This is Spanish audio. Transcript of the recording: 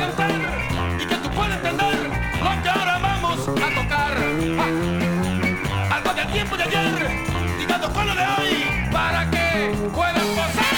cantar y que tú puedas entender lo que ahora vamos a tocar. Algo del tiempo de ayer, ligado con lo de hoy, para que puedas gozar.